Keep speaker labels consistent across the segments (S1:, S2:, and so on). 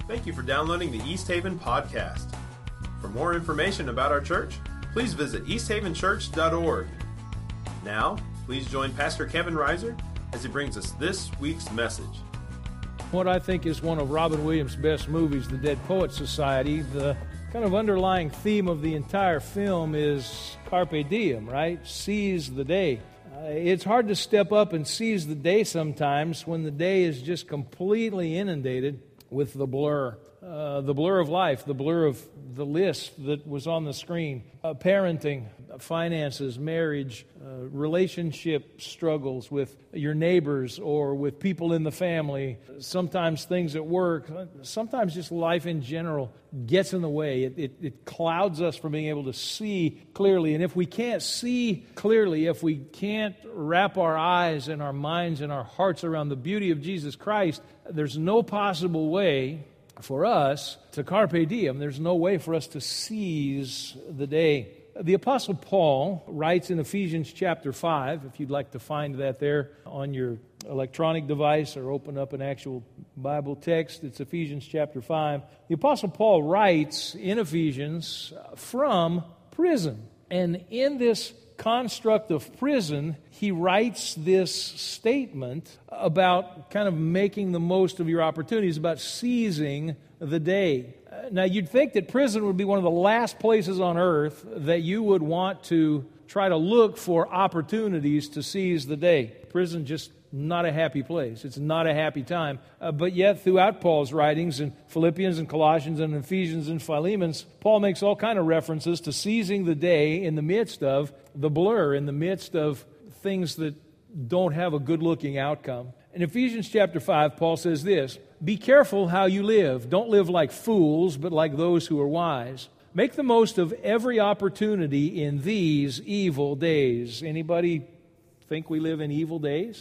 S1: Thank you for downloading the East Haven podcast. For more information about our church, please visit easthavenchurch.org. Now, please join Pastor Kevin Reiser as he brings us this week's message.
S2: What I think is one of Robin Williams' best movies, The Dead Poets Society, the kind of underlying theme of the entire film is carpe diem, right? Seize the day. It's hard to step up and seize the day sometimes when the day is just completely inundated with the blur of life, the blur of the list that was on the screen, parenting, finances, marriage, relationship struggles with your neighbors or with people in the family, sometimes things at work, sometimes just life in general gets in the way. It clouds us from being able to see clearly. And if we can't see clearly, if we can't wrap our eyes and our minds and our hearts around the beauty of Jesus Christ, there's no possible way for us to carpe diem. There's no way for us to seize the day. The Apostle Paul writes in Ephesians chapter 5, if you'd like to find that there on your electronic device or open up an actual Bible text, it's Ephesians chapter 5. The Apostle Paul writes in Ephesians from prison. And in this construct of prison, he writes this statement about kind of making the most of your opportunities, about seizing the day. Now, you'd think that prison would be one of the last places on earth that you would want to try to look for opportunities to seize the day. Prison just not a happy place. It's not a happy time. But yet, throughout Paul's writings in Philippians and Colossians and Ephesians and Philemon, Paul makes all kind of references to seizing the day in the midst of the blur, in the midst of things that don't have a good-looking outcome. In Ephesians chapter 5, Paul says this, "Be careful how you live. Don't live like fools, but like those who are wise. Make the most of every opportunity in these evil days." Anybody think we live in evil days?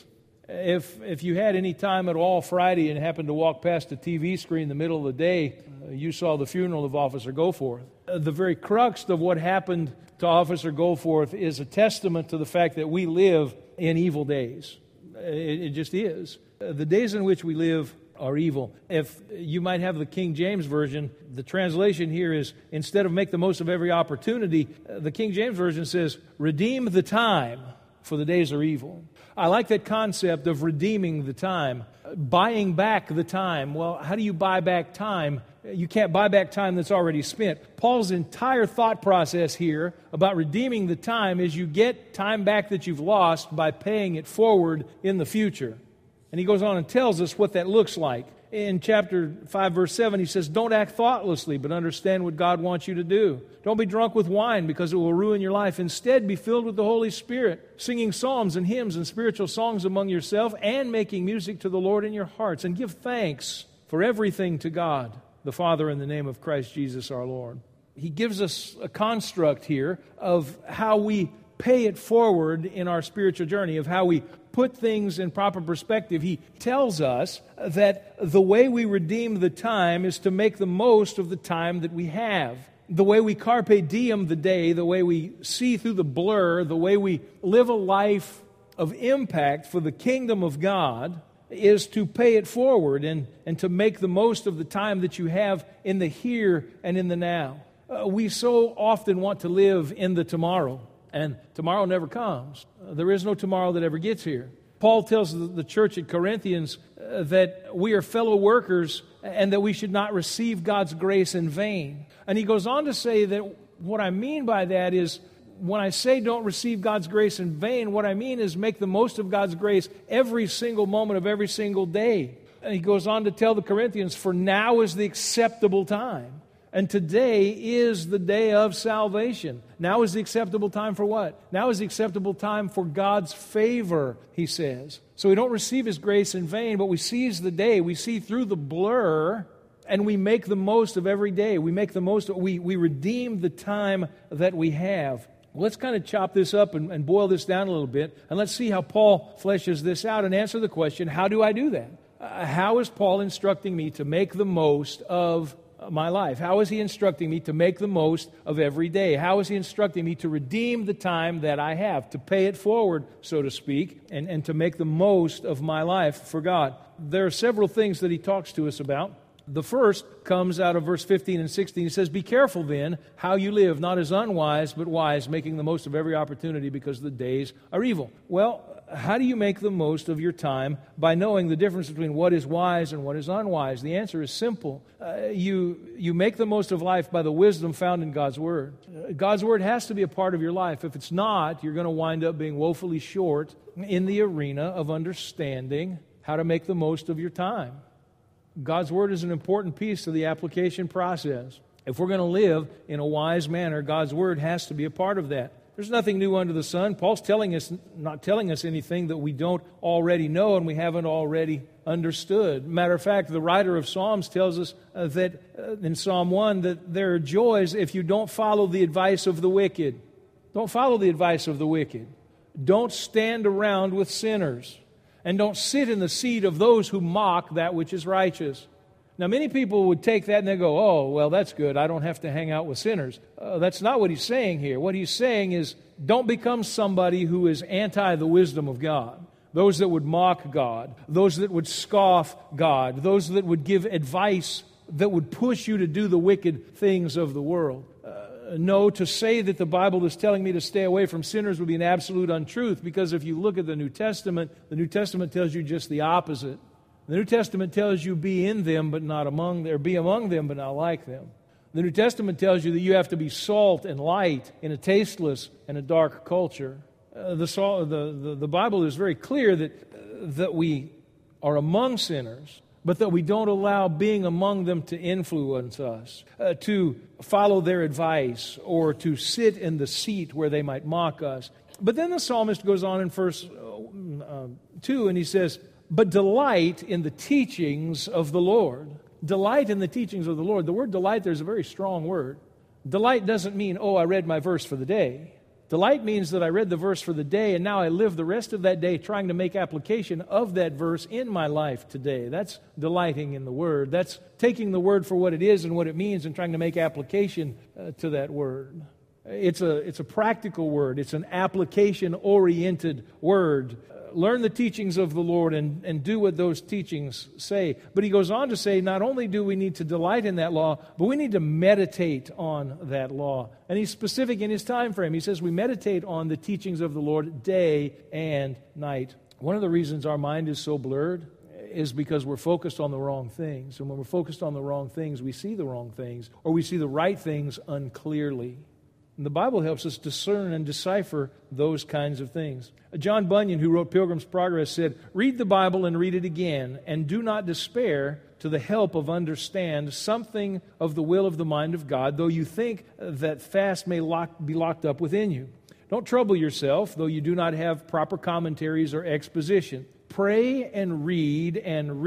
S2: If you had any time at all Friday and happened to walk past a TV screen in the middle of the day, you saw the funeral of Officer Goforth. The very crux of what happened to Officer Goforth is a testament to the fact that we live in evil days. It just is. The days in which we live are evil. If you might have the King James Version, the translation here is, instead of make the most of every opportunity, the King James Version says, redeem the time, for the days are evil. I like that concept of redeeming the time, buying back the time. Well, how do you buy back time? You can't buy back time that's already spent. Paul's entire thought process here about redeeming the time is you get time back that you've lost by paying it forward in the future. And he goes on and tells us what that looks like. In chapter 5, verse 7, he says, "Don't act thoughtlessly, but understand what God wants you to do. Don't be drunk with wine, because it will ruin your life. Instead, be filled with the Holy Spirit, singing psalms and hymns and spiritual songs among yourself, and making music to the Lord in your hearts. And give thanks for everything to God, the Father, in the name of Christ Jesus our Lord." He gives us a construct here of how we pay it forward in our spiritual journey, of how we put things in proper perspective. He tells us that the way we redeem the time is to make the most of the time that we have. The way we carpe diem the day, the way we see through the blur, the way we live a life of impact for the kingdom of God is to pay it forward and to make the most of the time that you have in the here and in the now. We so often want to live in the tomorrow, and tomorrow never comes. There is no tomorrow that ever gets here. Paul tells the church at Corinthians that we are fellow workers and that we should not receive God's grace in vain. And he goes on to say that what I mean by that is, when I say don't receive God's grace in vain, what I mean is make the most of God's grace every single moment of every single day. And he goes on to tell the Corinthians, "For now is the acceptable time. And today is the day of salvation." Now is the acceptable time for what? Now is the acceptable time for God's favor, he says. So we don't receive His grace in vain, but we seize the day. We see through the blur, and we make the most of every day. We make the most of, we redeem the time that we have. Well, let's kind of chop this up and boil this down a little bit, and let's see how Paul fleshes this out and answer the question, how do I do that? How is Paul instructing me to make the most of my life? How is he instructing me to make the most of every day? How is he instructing me to redeem the time that I have, to pay it forward, so to speak, and to make the most of my life for God? There are several things that he talks to us about. The first comes out of verse 15 and 16. He says, "Be careful then how you live, not as unwise, but wise, making the most of every opportunity because the days are evil." Well, how do you make the most of your time? By knowing the difference between what is wise and what is unwise. The answer is simple. You make the most of life by the wisdom found in God's Word. God's Word has to be a part of your life. If it's not, you're going to wind up being woefully short in the arena of understanding how to make the most of your time. God's Word is an important piece of the application process. If we're going to live in a wise manner, God's Word has to be a part of that. There's nothing new under the sun. Paul's not telling us anything that we don't already know and we haven't already understood. Matter of fact, the writer of Psalms tells us that in Psalm 1 that there are joys if you don't follow the advice of the wicked. Don't follow the advice of the wicked. Don't stand around with sinners. And don't sit in the seat of those who mock that which is righteous. Now, many people would take that and they go, "Oh, well, that's good. I don't have to hang out with sinners." That's not what he's saying here. What he's saying is, don't become somebody who is anti the wisdom of God. Those that would mock God, those that would scoff God, those that would give advice that would push you to do the wicked things of the world. No, to say that the Bible is telling me to stay away from sinners would be an absolute untruth, because if you look at the New Testament tells you just the opposite. The New Testament tells you be in them but not among them, or be among them but not like them. The New Testament tells you that you have to be salt and light in a tasteless and a dark culture. The Bible is very clear that we are among sinners, but that we don't allow being among them to influence us, to follow their advice, or to sit in the seat where they might mock us. But then the psalmist goes on in verse 2, and he says, "But delight in the teachings of the Lord." Delight in the teachings of the Lord. The word delight there is a very strong word. Delight doesn't mean, "Oh, I read my verse for the day." Delight means that I read the verse for the day, and now I live the rest of that day trying to make application of that verse in my life today. That's delighting in the Word. That's taking the Word for what it is and what it means and trying to make application to that Word. It's a practical word. It's an application-oriented word. Learn the teachings of the Lord and do what those teachings say. But he goes on to say, not only do we need to delight in that law, but we need to meditate on that law. And he's specific in his time frame. He says we meditate on the teachings of the Lord day and night. One of the reasons our mind is so blurred is because we're focused on the wrong things. And when we're focused on the wrong things, we see the wrong things, or we see the right things unclearly. And the Bible helps us discern and decipher those kinds of things. John Bunyan, who wrote Pilgrim's Progress, said, "Read the Bible and read it again, and do not despair to the help of understand something of the will of the mind of God, though you think that fast may be locked up within you. Don't trouble yourself, though you do not have proper commentaries or exposition. Pray and read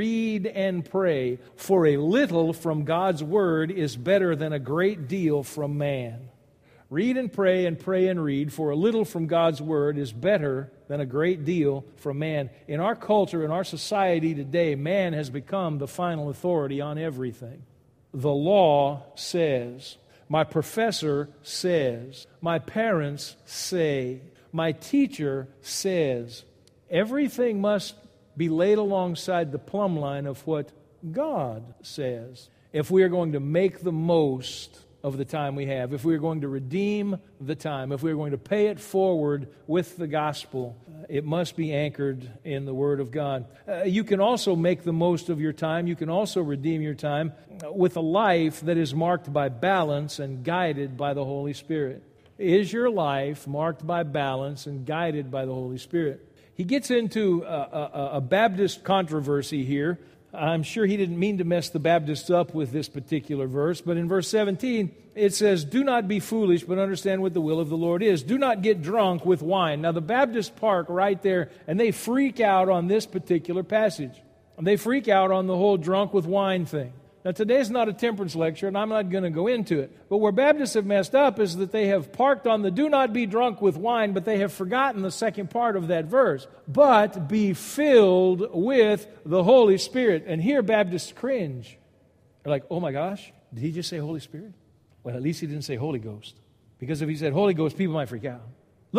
S2: and pray, for a little from God's Word is better than a great deal from man." Read and pray and read, for a little from God's Word is better than a great deal from man. In our culture, in our society today, man has become the final authority on everything. The law says, my professor says, my parents say, my teacher says. Everything must be laid alongside the plumb line of what God says if we are going to make the most of the time we have, if we are going to redeem the time, if we are going to pay it forward with the gospel, it must be anchored in the Word of God. You can also make the most of your time. You can also redeem your time with a life that is marked by balance and guided by the Holy Spirit. Is your life marked by balance and guided by the Holy Spirit? He gets into a Baptist controversy here. I'm sure he didn't mean to mess the Baptists up with this particular verse, but in verse 17, it says, "Do not be foolish, but understand what the will of the Lord is. Do not get drunk with wine." Now, the Baptists park right there, and they freak out on this particular passage. They freak out on the whole drunk with wine thing. Now, today's not a temperance lecture, and I'm not going to go into it. But where Baptists have messed up is that they have parked on the "do not be drunk with wine," but they have forgotten the second part of that verse. But be filled with the Holy Spirit. And here Baptists cringe. They're like, oh my gosh, did he just say Holy Spirit? Well, at least he didn't say Holy Ghost. Because if he said Holy Ghost, people might freak out. Look,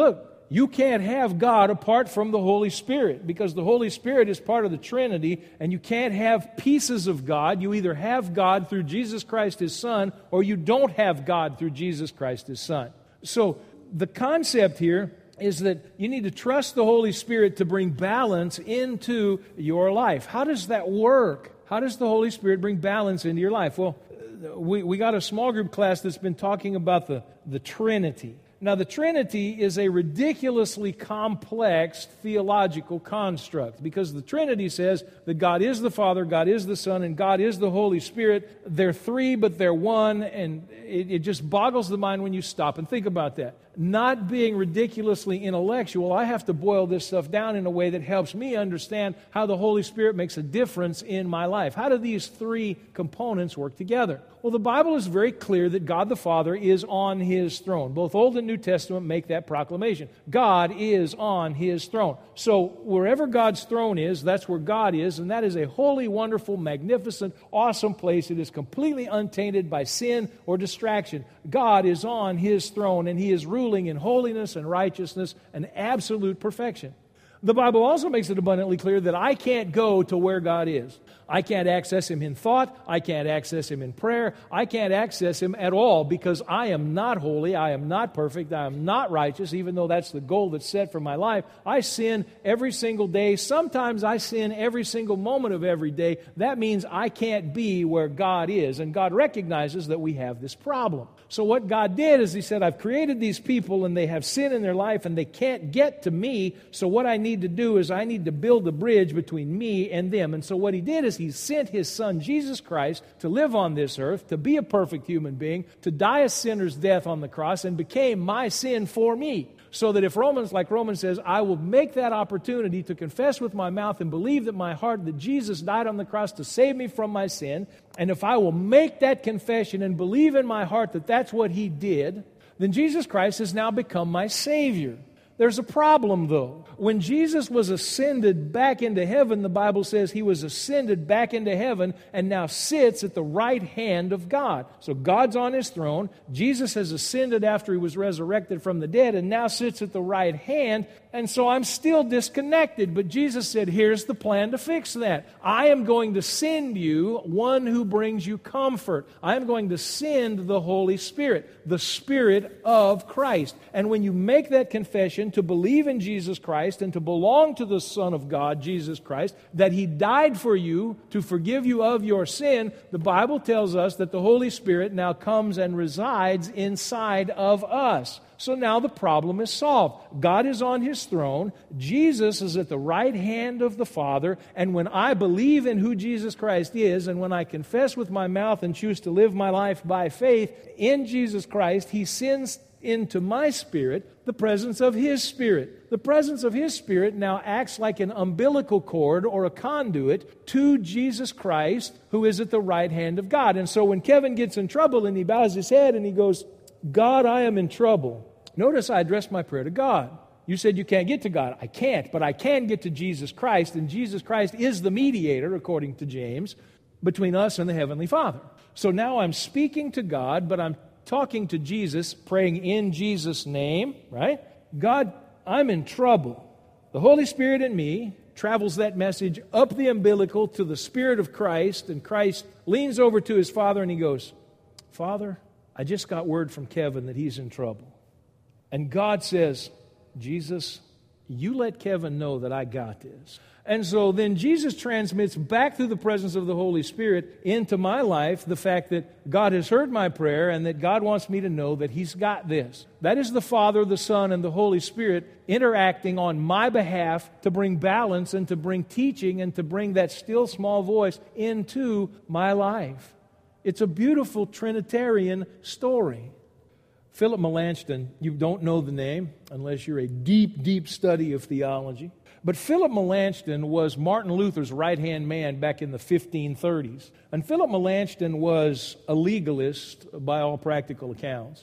S2: You can't have God apart from the Holy Spirit, because the Holy Spirit is part of the Trinity, and you can't have pieces of God. You either have God through Jesus Christ, His Son, or you don't have God through Jesus Christ, His Son. So the concept here is that you need to trust the Holy Spirit to bring balance into your life. How does that work? How does the Holy Spirit bring balance into your life? Well, we got a small group class that's been talking about the Trinity. Now, the Trinity is a ridiculously complex theological construct, because the Trinity says that God is the Father, God is the Son, and God is the Holy Spirit. They're three, but they're one, and it just boggles the mind when you stop and think about that. Not being ridiculously intellectual, I have to boil this stuff down in a way that helps me understand how the Holy Spirit makes a difference in my life. How do these three components work together? Well, the Bible is very clear that God the Father is on His throne. Both Old and New Testament make that proclamation. God is on His throne. So wherever God's throne is, that's where God is, and that is a holy, wonderful, magnificent, awesome place. It is completely untainted by sin or distraction. God is on His throne, and He is ruling in holiness and righteousness and absolute perfection. The Bible also makes it abundantly clear that I can't go to where God is. I can't access Him in thought. I can't access Him in prayer. I can't access Him at all, because I am not holy. I am not perfect. I am not righteous, even though that's the goal that's set for my life. I sin every single day. Sometimes I sin every single moment of every day. That means I can't be where God is. And God recognizes that we have this problem. So what God did is He said, I've created these people, and they have sin in their life, and they can't get to me. So what I need to do is I need to build a bridge between me and them. And so what He did is He sent His Son, Jesus Christ, to live on this earth, to be a perfect human being, to die a sinner's death on the cross, and became my sin for me. So that if Romans says, I will make that opportunity to confess with my mouth and believe that my heart that Jesus died on the cross to save me from my sin, and if I will make that confession and believe in my heart that that's what He did, then Jesus Christ has now become my Savior. There's a problem, though. When Jesus was ascended back into heaven, the Bible says He was ascended back into heaven and now sits at the right hand of God. So God's on His throne. Jesus has ascended after He was resurrected from the dead and now sits at the right hand. And so I'm still disconnected. But Jesus said, here's the plan to fix that. I am going to send you one who brings you comfort. I am going to send the Holy Spirit, the Spirit of Christ. And when you make that confession, to believe in Jesus Christ and to belong to the Son of God, Jesus Christ, that He died for you to forgive you of your sin, the Bible tells us that the Holy Spirit now comes and resides inside of us. So now the problem is solved. God is on His throne. Jesus is at the right hand of the Father. And when I believe in who Jesus Christ is, and when I confess with my mouth and choose to live my life by faith in Jesus Christ, He sends into my spirit the presence of His Spirit. The presence of His Spirit now acts like an umbilical cord or a conduit to Jesus Christ, who is at the right hand of God. And so when Kevin gets in trouble and he bows his head and he goes, God, I am in trouble. Notice I addressed my prayer to God. You said you can't get to God. I can't, but I can get to Jesus Christ, and Jesus Christ is the mediator, according to James, between us and the Heavenly Father. So now I'm speaking to God, but I'm talking to Jesus, praying in Jesus' name, right? God, I'm in trouble. The Holy Spirit in me travels that message up the umbilical to the Spirit of Christ, and Christ leans over to His Father and He goes, Father, I just got word from Kevin that he's in trouble. And God says, Jesus, you let Kevin know that I got this. And so then Jesus transmits back through the presence of the Holy Spirit into my life the fact that God has heard my prayer and that God wants me to know that He's got this. That is the Father, the Son, and the Holy Spirit interacting on my behalf to bring balance and to bring teaching and to bring that still small voice into my life. It's a beautiful Trinitarian story. Philip Melanchthon, you don't know the name unless you're a deep, deep study of theology. But Philip Melanchthon was Martin Luther's right-hand man back in the 1530s. And Philip Melanchthon was a legalist by all practical accounts.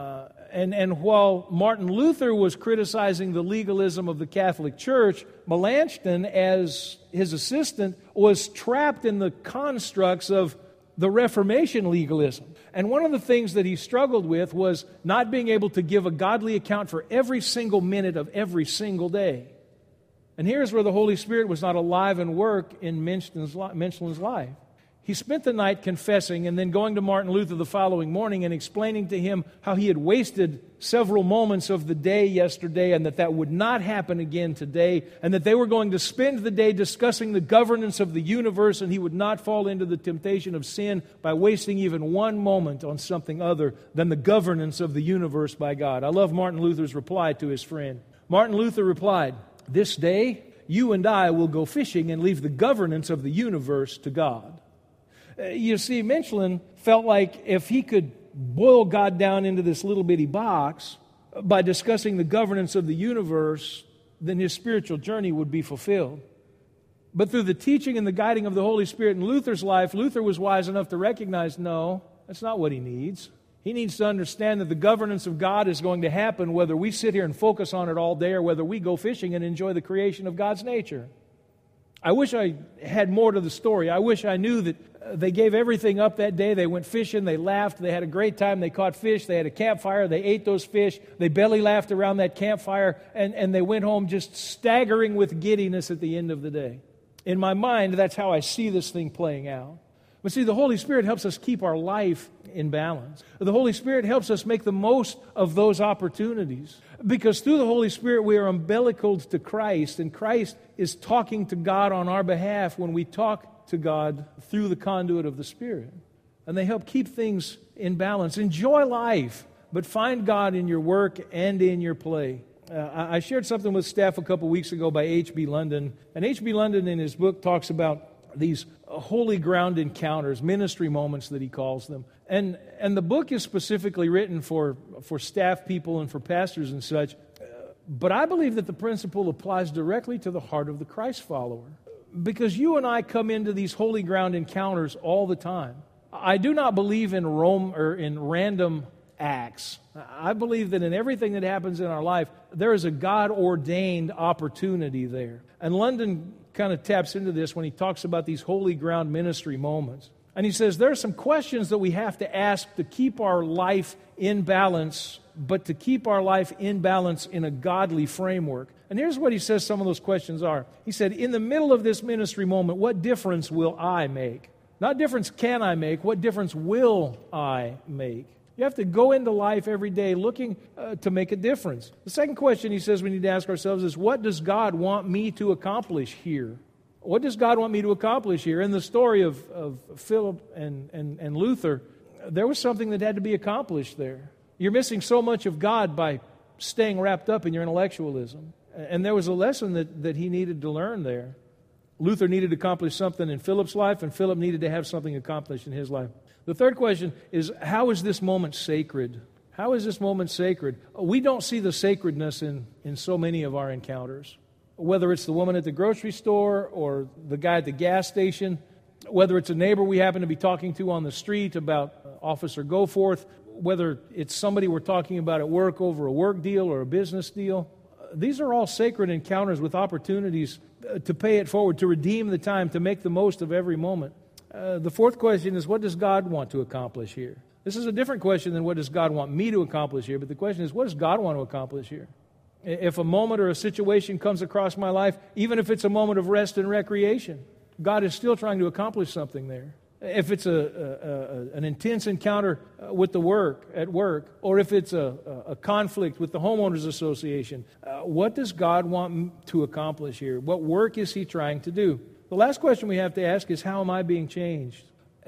S2: And while Martin Luther was criticizing the legalism of the Catholic Church, Melanchthon, as his assistant, was trapped in the constructs of the Reformation legalism. And one of the things that he struggled with was not being able to give a godly account for every single minute of every single day. And here's where the Holy Spirit was not alive and work in Menschlin's life. He spent the night confessing and then going to Martin Luther the following morning and explaining to him how he had wasted several moments of the day yesterday and that would not happen again today, and that they were going to spend the day discussing the governance of the universe, and he would not fall into the temptation of sin by wasting even one moment on something other than the governance of the universe by God. I love Martin Luther's reply to his friend. Martin Luther replied, "This day you and I will go fishing and leave the governance of the universe to God." You see, Menchlin felt like if he could boil God down into this little bitty box by discussing the governance of the universe, then his spiritual journey would be fulfilled. But through the teaching and the guiding of the Holy Spirit in Luther's life, Luther was wise enough to recognize, no, that's not what he needs. He needs to understand that the governance of God is going to happen whether we sit here and focus on it all day or whether we go fishing and enjoy the creation of God's nature. I wish I had more to the story. I wish I knew that they gave everything up that day. They went fishing, they laughed, they had a great time, they caught fish, they had a campfire, they ate those fish, they belly laughed around that campfire, and they went home just staggering with giddiness at the end of the day. In my mind, that's how I see this thing playing out. But see, the Holy Spirit helps us keep our life in balance. The Holy Spirit helps us make the most of those opportunities. Because through the Holy Spirit, we are umbilicaled to Christ, and Christ is talking to God on our behalf when we talk to God through the conduit of the Spirit. And they help keep things in balance. Enjoy life, but find God in your work and in your play. I shared something with staff a couple weeks ago by H.B. London. And H.B. London in his book talks about these holy ground encounters, ministry moments that he calls them. And the book is specifically written for staff people and for pastors and such. But I believe that the principle applies directly to the heart of the Christ follower. Because you and I come into these holy ground encounters all the time. I do not believe in random acts. I believe that in everything that happens in our life, there is a God-ordained opportunity there. And London kind of taps into this when he talks about these holy ground ministry moments. And he says there are some questions that we have to ask to keep our life in balance, but to keep our life in balance in a godly framework. And here's what he says some of those questions are. He said, in the middle of this ministry moment, what difference will I make? Not difference can I make, what difference will I make? You have to go into life every day looking to make a difference. The second question he says we need to ask ourselves is, what does God want me to accomplish here? What does God want me to accomplish here? In the story of Philip and Luther, there was something that had to be accomplished there. You're missing so much of God by staying wrapped up in your intellectualism. And there was a lesson that he needed to learn there. Luther needed to accomplish something in Philip's life, and Philip needed to have something accomplished in his life. The third question is, how is this moment sacred? How is this moment sacred? We don't see the sacredness in so many of our encounters. Whether it's the woman at the grocery store or the guy at the gas station, whether it's a neighbor we happen to be talking to on the street about Officer Goforth, whether it's somebody we're talking about at work over a work deal or a business deal. These are all sacred encounters with opportunities to pay it forward, to redeem the time, to make the most of every moment. The fourth question is, what does God want to accomplish here? This is a different question than what does God want me to accomplish here, but the question is, what does God want to accomplish here? If a moment or a situation comes across my life, even if it's a moment of rest and recreation, God is still trying to accomplish something there. If it's an intense encounter with at work, or if it's a conflict with the homeowners association, what does God want to accomplish here? What work is He trying to do? The last question we have to ask is, how am I being changed?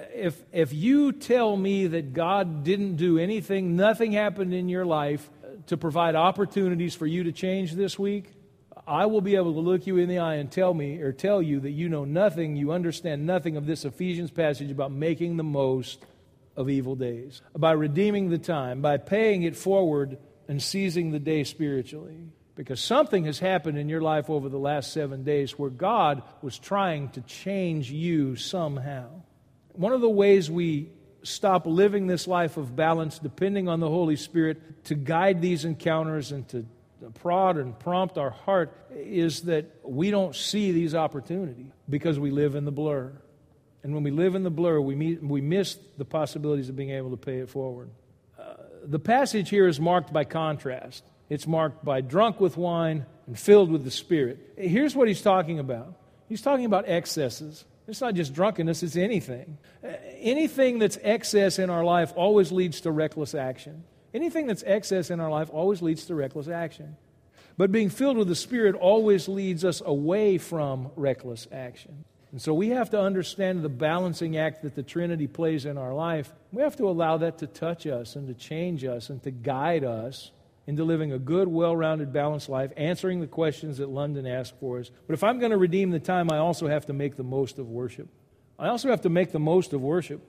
S2: If you tell me that God didn't do anything, nothing happened in your life to provide opportunities for you to change this week, I will be able to look you in the eye and tell you that you know nothing, you understand nothing of this Ephesians passage about making the most of evil days, by redeeming the time, by paying it forward and seizing the day spiritually. Because something has happened in your life over the last 7 days where God was trying to change you somehow. One of the ways we stop living this life of balance, depending on the Holy Spirit to guide these encounters and to prod and prompt our heart, is that we don't see these opportunities because we live in the blur. And when we live in the blur, we miss the possibilities of being able to pay it forward. The passage here is marked by contrast. It's marked by drunk with wine and filled with the Spirit. Here's what he's talking about. He's talking about excesses. It's not just drunkenness, it's anything. Anything that's excess in our life always leads to reckless action. Anything that's excess in our life always leads to reckless action. But being filled with the Spirit always leads us away from reckless action. And so we have to understand the balancing act that the Trinity plays in our life. We have to allow that to touch us and to change us and to guide us into living a good, well-rounded, balanced life, answering the questions that London asked for us. But if I'm going to redeem the time, I also have to make the most of worship. I also have to make the most of worship.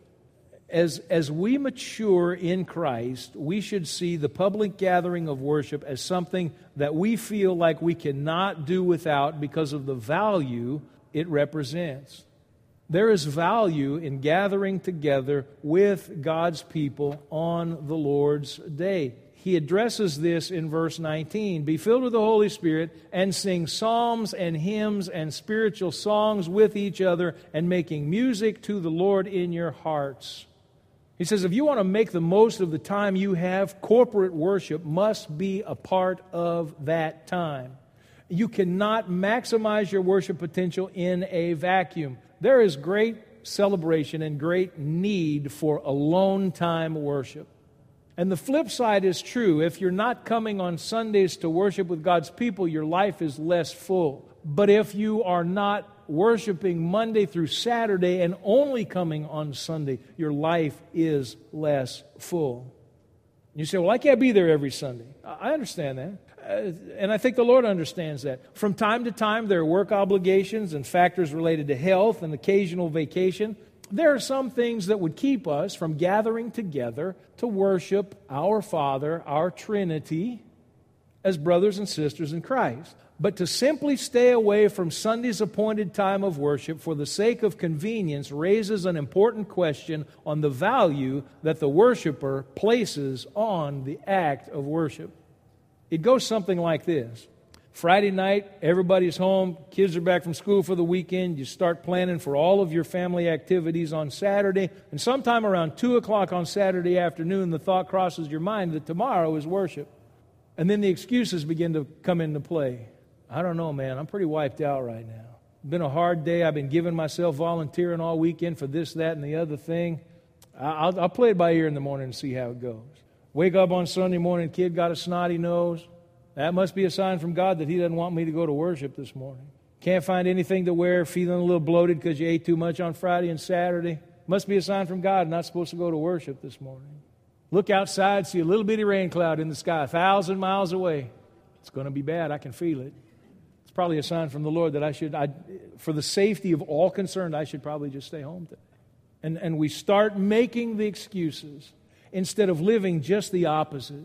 S2: As we mature in Christ, we should see the public gathering of worship as something that we feel like we cannot do without because of the value it represents. There is value in gathering together with God's people on the Lord's day. He addresses this in verse 19. Be filled with the Holy Spirit and sing psalms and hymns and spiritual songs with each other and making music to the Lord in your hearts. He says if you want to make the most of the time you have, corporate worship must be a part of that time. You cannot maximize your worship potential in a vacuum. There is great celebration and great need for alone time worship. And the flip side is true. If you're not coming on Sundays to worship with God's people, your life is less full. But if you are not worshiping Monday through Saturday and only coming on Sunday, your life is less full. You say, well, I can't be there every Sunday. I understand that. And I think the Lord understands that. From time to time, there are work obligations and factors related to health and occasional vacation. There are some things that would keep us from gathering together to worship our Father, our Trinity, as brothers and sisters in Christ. But to simply stay away from Sunday's appointed time of worship for the sake of convenience raises an important question on the value that the worshiper places on the act of worship. It goes something like this. Friday night, everybody's home, kids are back from school for the weekend, you start planning for all of your family activities on Saturday, and sometime around 2 o'clock on Saturday afternoon, the thought crosses your mind that tomorrow is worship. And then the excuses begin to come into play. I don't know, man, I'm pretty wiped out right now. It's been a hard day, I've been giving myself volunteering all weekend for this, that, and the other thing. I'll play it by ear in the morning and see how it goes. Wake up on Sunday morning, kid got a snotty nose. That must be a sign from God that He doesn't want me to go to worship this morning. Can't find anything to wear, feeling a little bloated because you ate too much on Friday and Saturday. Must be a sign from God, not supposed to go to worship this morning. Look outside, see a little bitty rain cloud in the sky, 1,000 miles away. It's going to be bad, I can feel it. It's probably a sign from the Lord that for the safety of all concerned, I should probably just stay home today. And we start making the excuses instead of living just the opposite.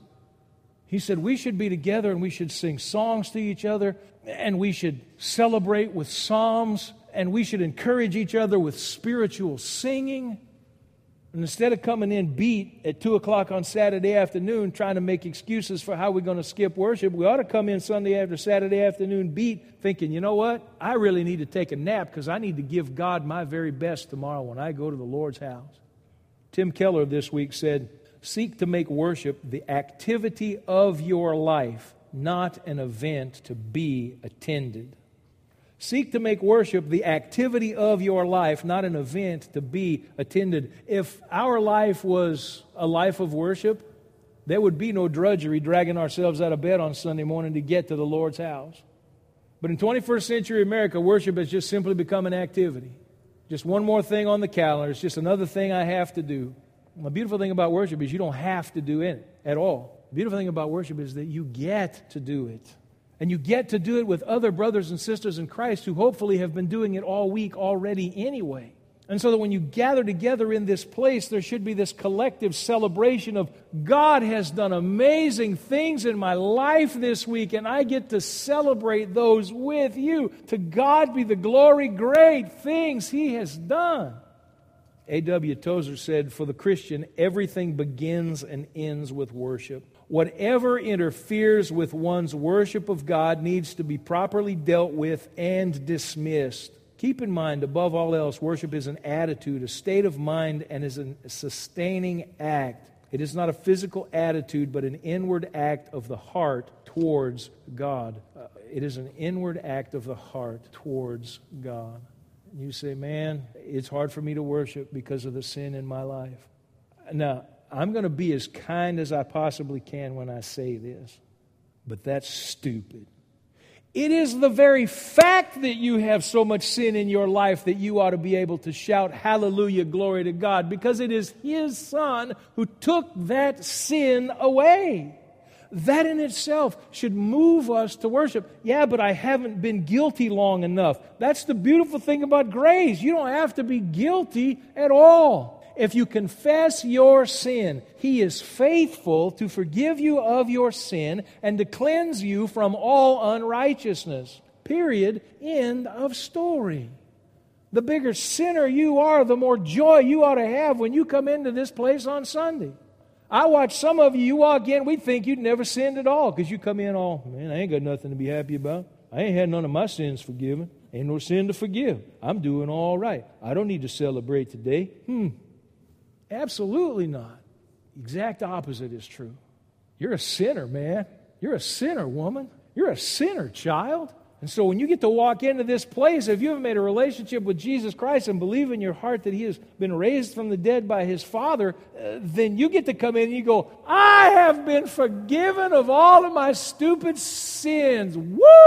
S2: He said we should be together and we should sing songs to each other and we should celebrate with psalms and we should encourage each other with spiritual singing. And instead of coming in beat at 2 o'clock on Saturday afternoon trying to make excuses for how we're going to skip worship, we ought to come in Sunday after Saturday afternoon beat thinking, you know what? I really need to take a nap because I need to give God my very best tomorrow when I go to the Lord's house. Tim Keller this week said, seek to make worship the activity of your life, not an event to be attended. Seek to make worship the activity of your life, not an event to be attended. If our life was a life of worship, there would be no drudgery dragging ourselves out of bed on Sunday morning to get to the Lord's house. But in 21st century America, worship has just simply become an activity. Just one more thing on the calendar. It's just another thing I have to do. The beautiful thing about worship is you don't have to do it at all. The beautiful thing about worship is that you get to do it. And you get to do it with other brothers and sisters in Christ who hopefully have been doing it all week already anyway. And so that when you gather together in this place, there should be this collective celebration of God has done amazing things in my life this week, and I get to celebrate those with you. To God be the glory, great things He has done. A.W. Tozer said, for the Christian, everything begins and ends with worship. Whatever interferes with one's worship of God needs to be properly dealt with and dismissed. Keep in mind, above all else, worship is an attitude, a state of mind, and is a sustaining act. It is not a physical attitude, but an inward act of the heart towards God. It is an inward act of the heart towards God. And you say, man, it's hard for me to worship because of the sin in my life. Now, I'm going to be as kind as I possibly can when I say this, but that's stupid. It is the very fact that you have so much sin in your life that you ought to be able to shout, hallelujah, glory to God, because it is His Son who took that sin away. That in itself should move us to worship. Yeah, but I haven't been guilty long enough. That's the beautiful thing about grace. You don't have to be guilty at all. If you confess your sin, He is faithful to forgive you of your sin and to cleanse you from all unrighteousness. Period. End of story. The bigger sinner you are, the more joy you ought to have when you come into this place on Sunday. I watch some of you walk in, we think you'd never sinned at all because you come in all, man, I ain't got nothing to be happy about. I ain't had none of my sins forgiven. Ain't no sin to forgive. I'm doing all right. I don't need to celebrate today. Absolutely not. Exact opposite is true. You're a sinner, man. You're a sinner, woman. You're a sinner, child. And so when you get to walk into this place, if you haven't made a relationship with Jesus Christ and believe in your heart that He has been raised from the dead by His Father, then you get to come in and you go, I have been forgiven of all of my stupid sins.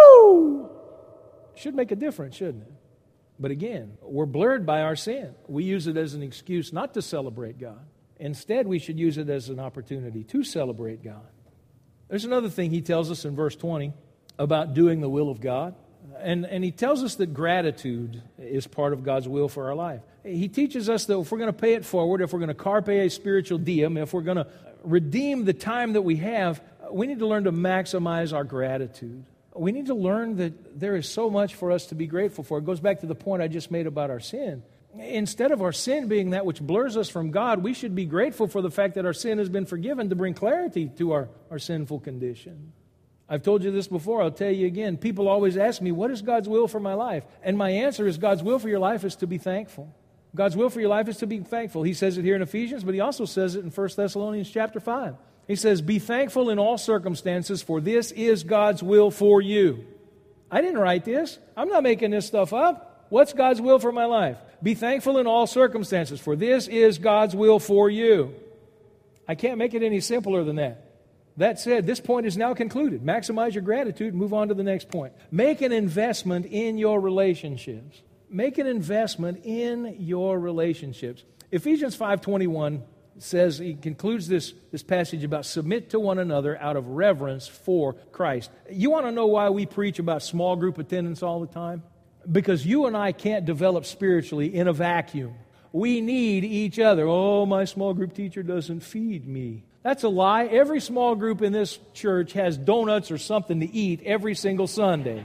S2: Woo! Should make a difference, shouldn't it? But again, we're blurred by our sin. We use it as an excuse not to celebrate God. Instead, we should use it as an opportunity to celebrate God. There's another thing He tells us in verse 20 about doing the will of God. And He tells us that gratitude is part of God's will for our life. He teaches us that if we're going to pay it forward, if we're going to carpe a spiritual diem, if we're going to redeem the time that we have, we need to learn to maximize our gratitude. We need to learn that there is so much for us to be grateful for. It goes back to the point I just made about our sin. Instead of our sin being that which blurs us from God, we should be grateful for the fact that our sin has been forgiven to bring clarity to our sinful condition. I've told you this before, I'll tell you again. People always ask me, what is God's will for my life? And my answer is God's will for your life is to be thankful. God's will for your life is to be thankful. He says it here in Ephesians, but He also says it in 1 Thessalonians chapter 5. He says, be thankful in all circumstances, for this is God's will for you. I didn't write this. I'm not making this stuff up. What's God's will for my life? Be thankful in all circumstances, for this is God's will for you. I can't make it any simpler than that. That said, this point is now concluded. Maximize your gratitude and move on to the next point. Make an investment in your relationships. Make an investment in your relationships. Ephesians 5:21 says, he concludes this passage about submit to one another out of reverence for Christ. You want to know why we preach about small group attendance all the time? Because you and I can't develop spiritually in a vacuum. We need each other. Oh, my small group teacher doesn't feed me. That's a lie. Every small group in this church has donuts or something to eat every single Sunday.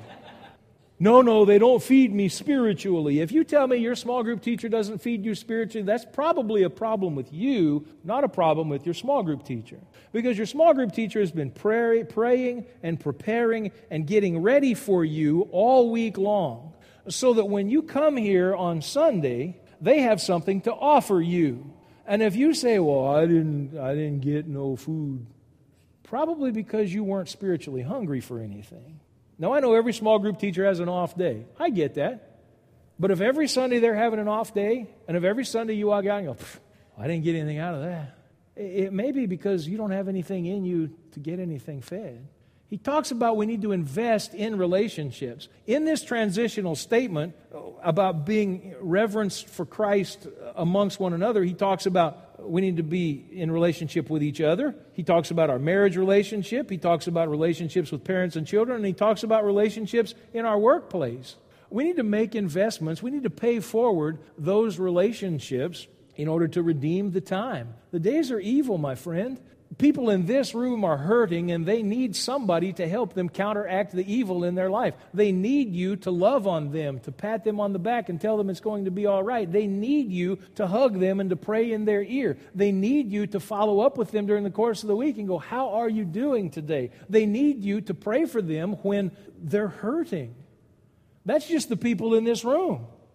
S2: No, they don't feed me spiritually. If you tell me your small group teacher doesn't feed you spiritually, that's probably a problem with you, not a problem with your small group teacher. Because your small group teacher has been praying and preparing and getting ready for you all week long, so that when you come here on Sunday, they have something to offer you. And if you say, well, I didn't get no food, probably because you weren't spiritually hungry for anything. Now, I know every small group teacher has an off day. I get that. But if every Sunday they're having an off day, and if every Sunday you walk out and go, I didn't get anything out of that, it may be because you don't have anything in you to get anything fed. He talks about we need to invest in relationships. In this transitional statement about being reverenced for Christ amongst one another, he talks about we need to be in relationship with each other. He talks about our marriage relationship. He talks about relationships with parents and children. And he talks about relationships in our workplace. We need to make investments. We need to pay forward those relationships in order to redeem the time. The days are evil, my friend. People in this room are hurting, and they need somebody to help them counteract the evil in their life. They need you to love on them, to pat them on the back and tell them it's going to be all right. They need you to hug them and to pray in their ear. They need you to follow up with them during the course of the week and go, how are you doing today? They need you to pray for them when they're hurting. That's just the people in this room.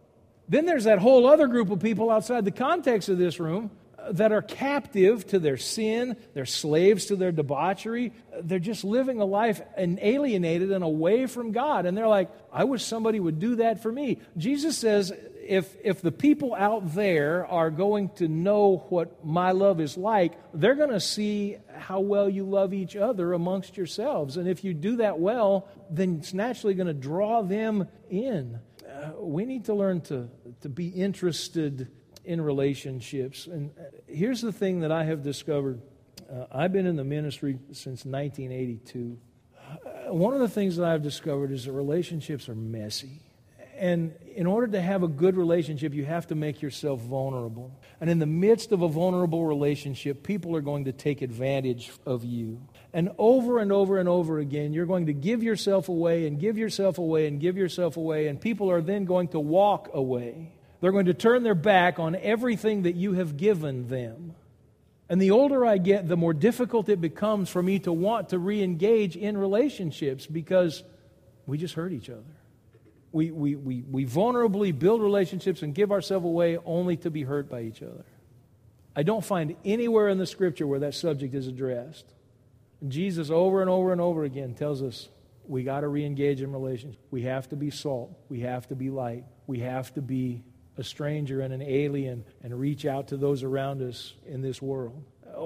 S2: Then there's that whole other group of people outside the context of this room that are captive to their sin, they're slaves to their debauchery, they're just living a life and alienated and away from God. And they're like, I wish somebody would do that for me. Jesus says, if the people out there are going to know what my love is like, they're going to see how well you love each other amongst yourselves. And if you do that well, then it's naturally going to draw them in. We need to learn to be interested in relationships. And here's the thing that I have discovered. I've been in the ministry since 1982. One of the things that I've discovered is that relationships are messy. And in order to have a good relationship, you have to make yourself vulnerable. And in the midst of a vulnerable relationship, people are going to take advantage of you. And over and over and over again, you're going to give yourself away and give yourself away and give yourself away, and people are then going to walk away. They're going to turn their back on everything that you have given them. And the older I get, the more difficult it becomes for me to want to re-engage in relationships because we just hurt each other. We vulnerably build relationships and give ourselves away only to be hurt by each other. I don't find anywhere in the Scripture where that subject is addressed. Jesus over and over and over again tells us we got to re-engage in relationships. We have to be salt. We have to be light. We have to be a stranger and an alien and reach out to those around us in this world.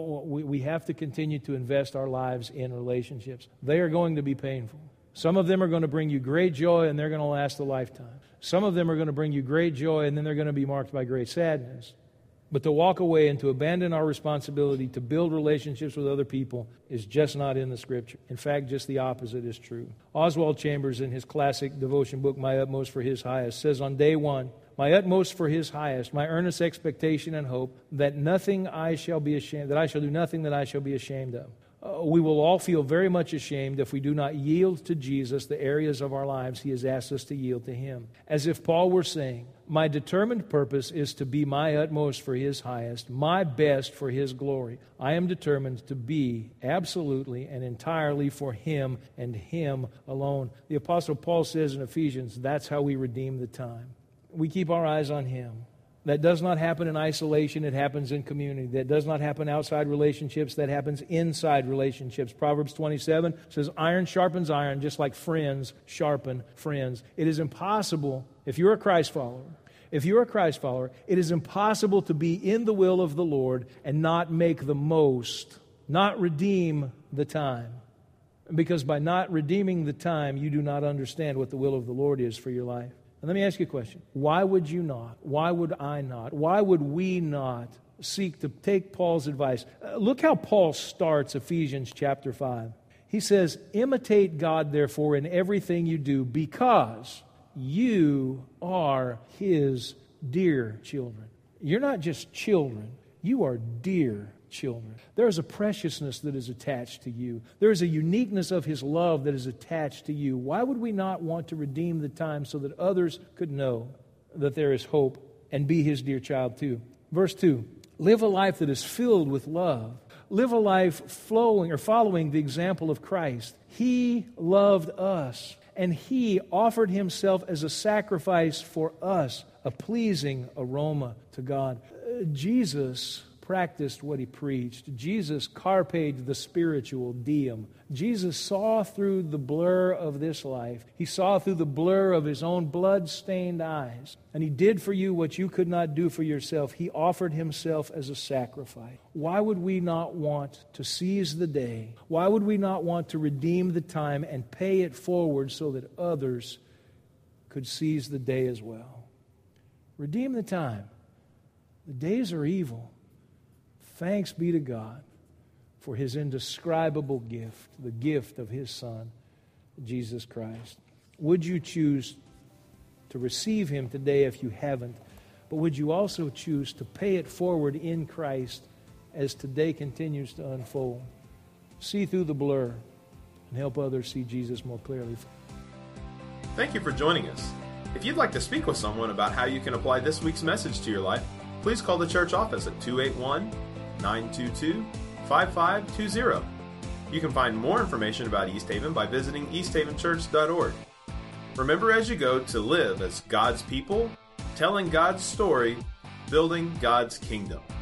S2: We have to continue to invest our lives in relationships. They are going to be painful. Some of them are going to bring you great joy and they're going to last a lifetime. Some of them are going to bring you great joy and then they're going to be marked by great sadness. But to walk away and to abandon our responsibility to build relationships with other people is just not in the Scripture. In fact, just the opposite is true. Oswald Chambers, in his classic devotion book, My Utmost for His Highest, says on day one, my utmost for His highest, my earnest expectation and hope that I shall do nothing that I shall be ashamed of. We will all feel very much ashamed if we do not yield to Jesus the areas of our lives He has asked us to yield to Him. As if Paul were saying, my determined purpose is to be my utmost for His highest, my best for His glory. I am determined to be absolutely and entirely for Him and Him alone. The Apostle Paul says in Ephesians, that's how we redeem the time. We keep our eyes on Him. That does not happen in isolation, it happens in community. That does not happen outside relationships, that happens inside relationships. Proverbs 27 says, iron sharpens iron, just like friends sharpen friends. It is impossible, if you're a Christ follower, it is impossible to be in the will of the Lord and not make the most, not redeem the time. Because by not redeeming the time, you do not understand what the will of the Lord is for your life. And let me ask you a question. Why would you not? Why would I not? Why would we not seek to take Paul's advice? Look how Paul starts Ephesians chapter 5. He says, imitate God, therefore, in everything you do, because you are His dear children. You're not just children. You are dear children. There is a preciousness that is attached to you. There is a uniqueness of His love that is attached to you. Why would we not want to redeem the time so that others could know that there is hope and be His dear child too? Verse 2, live a life that is filled with love. Live a life following the example of Christ. He loved us, and He offered Himself as a sacrifice for us, a pleasing aroma to God. Jesus practiced what He preached. Jesus carped the spiritual diem. Jesus saw through the blur of this life. He saw through the blur of His own blood-stained eyes. And He did for you what you could not do for yourself. He offered Himself as a sacrifice. Why would we not want to seize the day? Why would we not want to redeem the time and pay it forward so that others could seize the day as well? Redeem the time. The days are evil. Thanks be to God for His indescribable gift, the gift of His Son, Jesus Christ. Would you choose to receive Him today if you haven't? But would you also choose to pay it forward in Christ as today continues to unfold? See through the blur and help others see Jesus more clearly.
S1: Thank you for joining us. If you'd like to speak with someone about how you can apply this week's message to your life, please call the church office at 281-922-5520. You can find more information about East Haven by visiting easthavenchurch.org. Remember as you go to live as God's people, telling God's story, building God's kingdom.